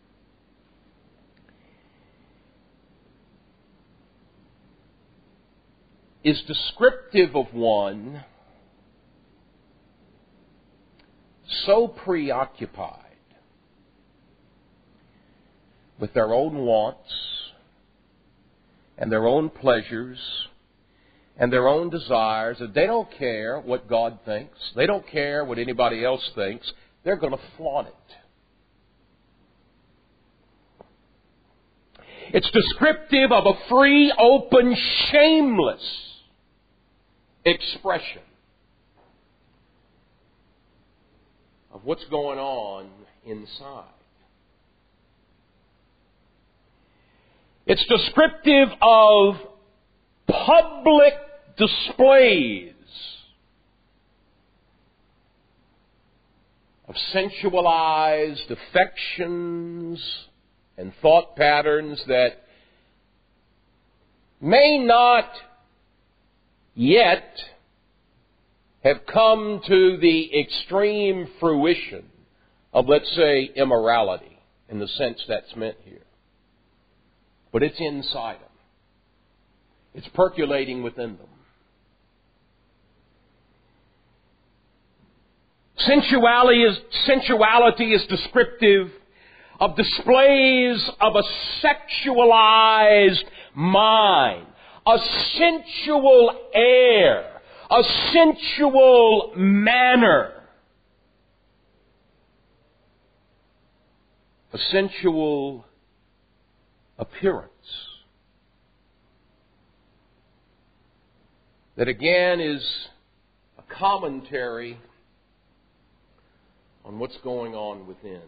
is descriptive of one so preoccupied with their own wants and their own pleasures and their own desires that they don't care what God thinks. They don't care what anybody else thinks. They're going to flaunt it. It's descriptive of a free, open, shameless expression of what's going on inside. It's descriptive of public displays of sensualized affections and thought patterns that may not yet have come to the extreme fruition of, let's say, immorality in the sense that's meant here. But it's inside them. It's percolating within them. Sensuality is descriptive of displays of a sexualized mind, a sensual air, a sensual manner, a sensual appearance. That again is a commentary on what's going on within.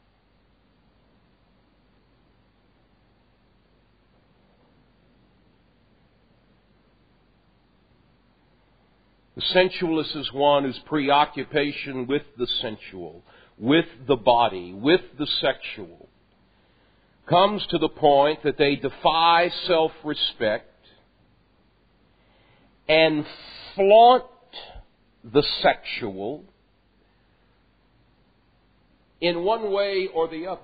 The sensualist is one whose preoccupation with the sensual, with the body, with the sexual, comes to the point that they defy self-respect and flaunt the sexual in one way or the other.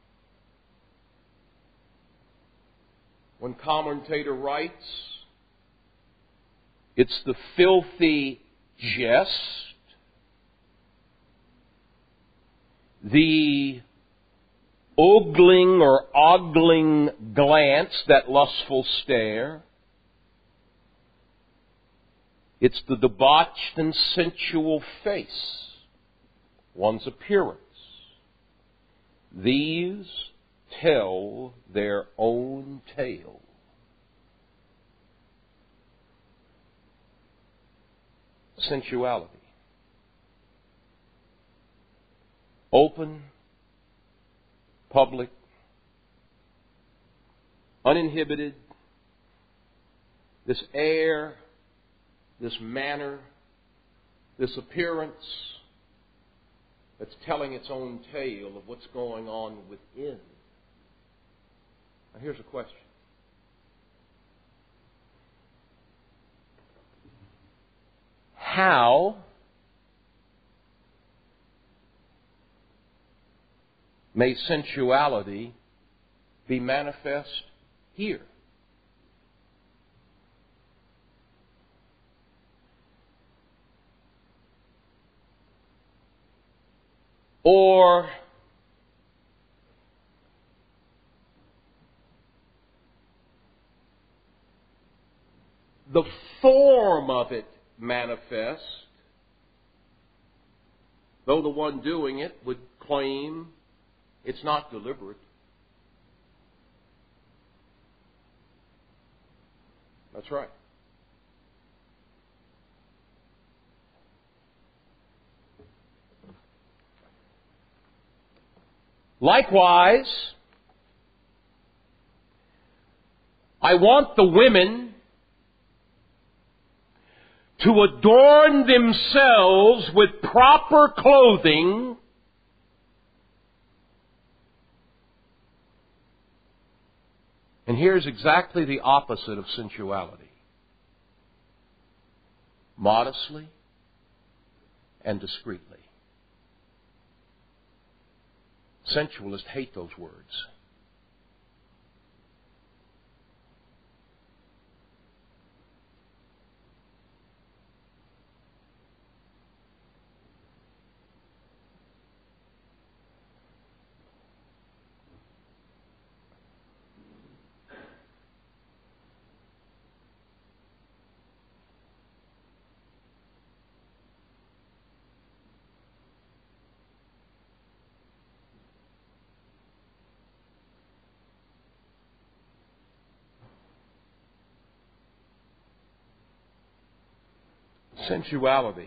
One commentator writes, it's the filthy jest, the ogling or ogling glance, that lustful stare. It's the debauched and sensual face, one's appearance. These tell their own tale. Sensuality. Open, public, uninhibited, this air, this manner, this appearance that's telling its own tale of what's going on within. Now here's a question. How may sensuality be manifest here? Or the form of it manifest, though the one doing it would claim it's not deliberate. That's right. Likewise, I want the women to adorn themselves with proper clothing and here's exactly the opposite of sensuality. Modestly and discreetly. Sensualists hate those words. Sensuality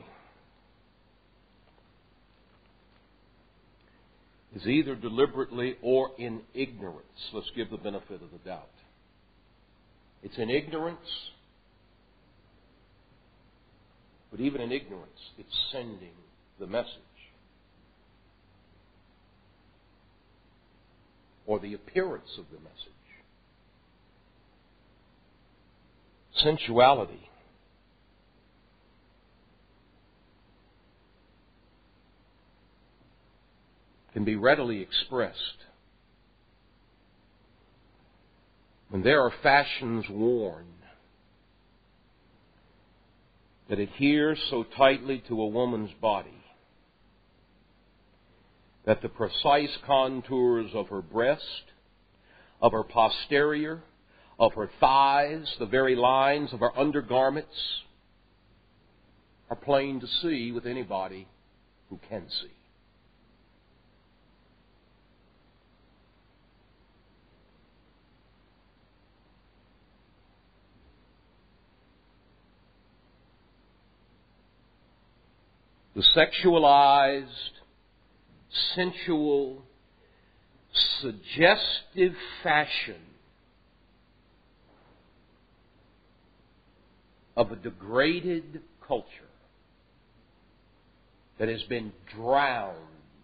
is either deliberately or in ignorance. Let's give the benefit of the doubt. It's in ignorance, but even in ignorance, it's sending the message. Or the appearance of the message. Sensuality can be readily expressed when there are fashions worn that adhere so tightly to a woman's body that the precise contours of her breast, of her posterior, of her thighs, the very lines of her undergarments are plain to see with anybody who can see. The sexualized, sensual, suggestive fashion of a degraded culture that has been drowned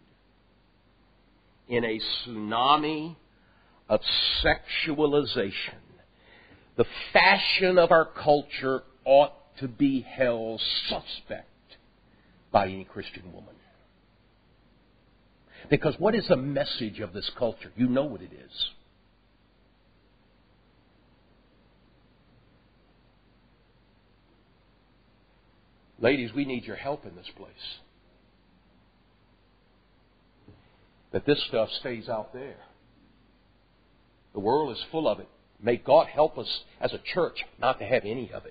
in a tsunami of sexualization. The fashion of our culture ought to be held suspect by any Christian woman. Because what is the message of this culture? You know what it is. Ladies, we need your help in this place. That this stuff stays out there. The world is full of it. May God help us as a church not to have any of it.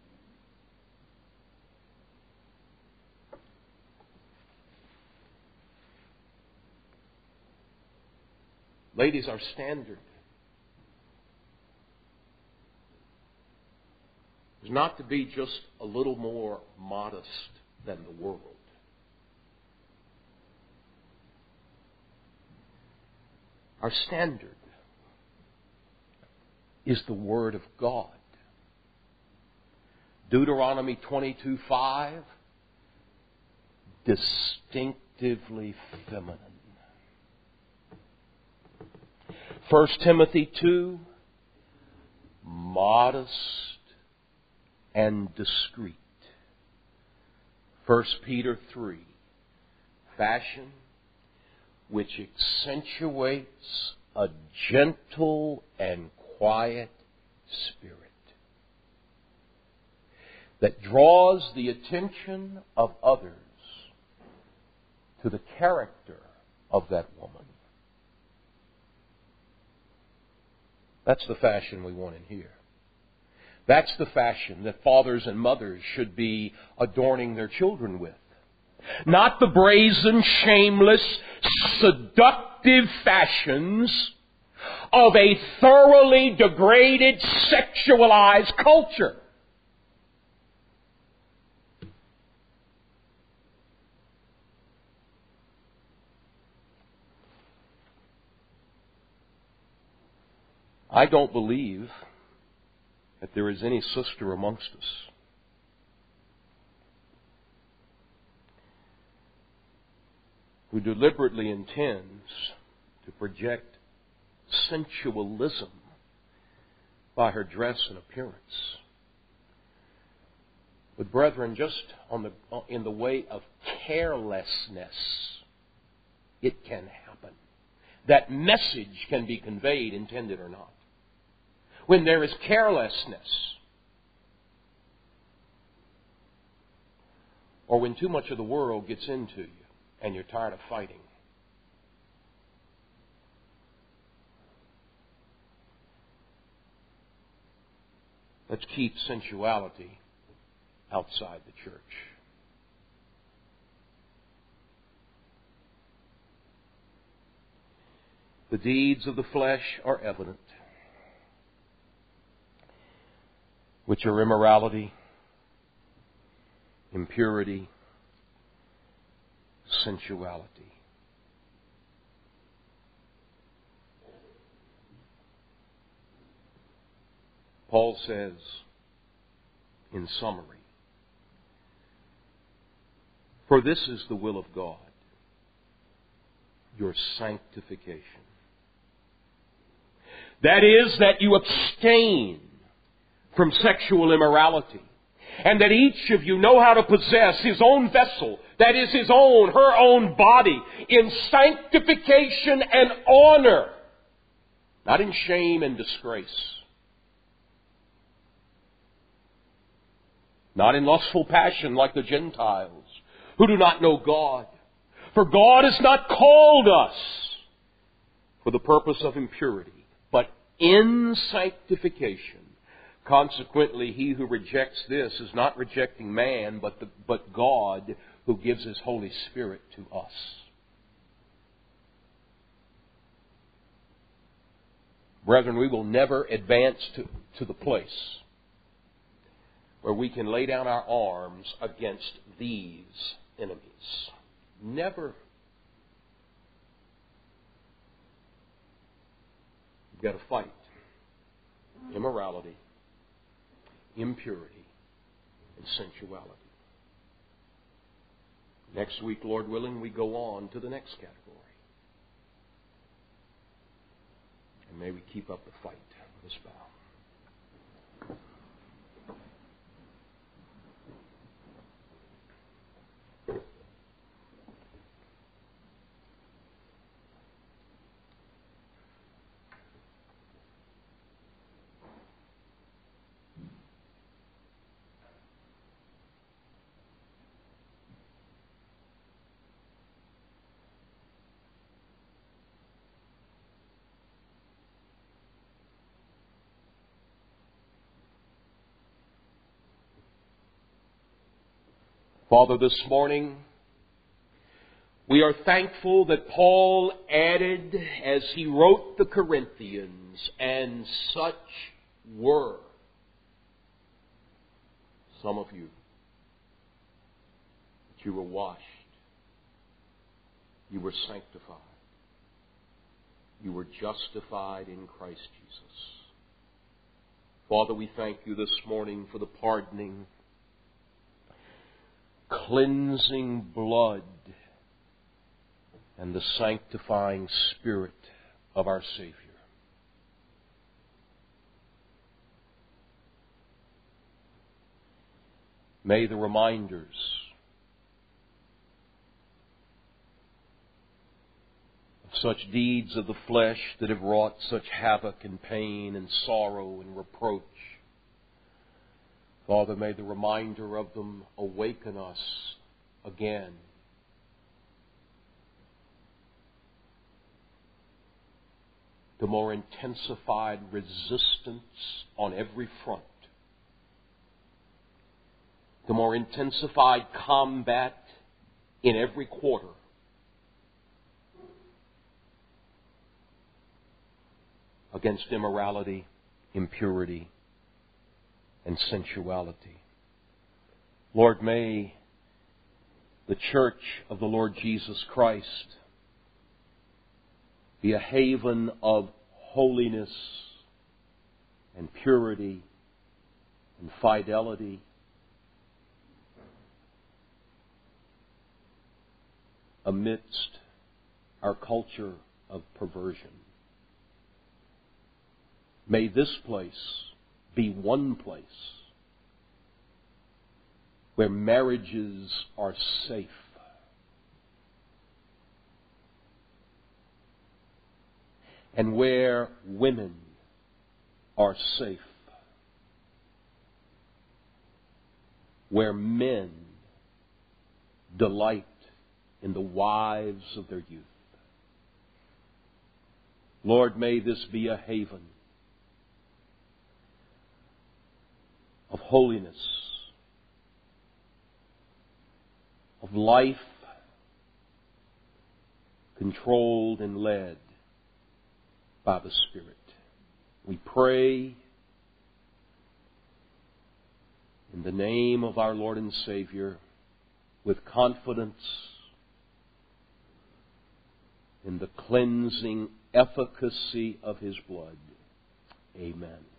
Ladies, our standard is not to be just a little more modest than the world. Our standard is the Word of God. Deuteronomy 22:5, distinctively feminine. 1 Timothy 2, modest and discreet. 1 Peter 3, fashion which accentuates a gentle and quiet spirit that draws the attention of others to the character of that woman. That's the fashion we want in here. That's the fashion that fathers and mothers should be adorning their children with. Not the brazen, shameless, seductive fashions of a thoroughly degraded, sexualized culture. I don't believe that there is any sister amongst us who deliberately intends to project sensualism by her dress and appearance. But brethren, just in the way of carelessness, it can happen. That message can be conveyed, intended or not. When there is carelessness, or when too much of the world gets into you and you're tired of fighting. Let's keep sensuality outside the church. The deeds of the flesh are evident, which are immorality, impurity, sensuality. Paul says, in summary, for this is the will of God, your sanctification. That is, that you abstain from sexual immorality, And that each of you know how to possess his own vessel, that is his own, her own body, in sanctification and honor, not in shame and disgrace, not in lustful passion like the Gentiles who do not know God. For God has not called us for the purpose of impurity, but in sanctification. Consequently, he who rejects this is not rejecting man, but God, who gives his Holy Spirit to us. Brethren, we will never advance to the place where we can lay down our arms against these enemies. Never. We've got to fight immorality, impurity, and sensuality. Next week, Lord willing, we go on to the next category. And may we keep up the fight. Let us bow. Father, this morning, we are thankful that Paul added, as he wrote the Corinthians, and such were some of you, that you were washed, you were sanctified, you were justified in Christ Jesus. Father, we thank you this morning for the pardoning, cleansing blood and the sanctifying Spirit of our Savior. May the reminders of such deeds of the flesh that have wrought such havoc and pain and sorrow and reproach, Father, may the reminder of them awaken us again to more intensified resistance on every front, to more intensified combat in every quarter, against immorality, impurity, and sensuality. Lord, may the church of the Lord Jesus Christ be a haven of holiness and purity and fidelity, amidst our culture of perversion. May this place be one place where marriages are safe, and where women are safe, where men delight in the wives of their youth. Lord, may this be a haven of holiness, of life controlled and led by the Spirit. We pray in the name of our Lord and Savior with confidence in the cleansing efficacy of His blood. Amen.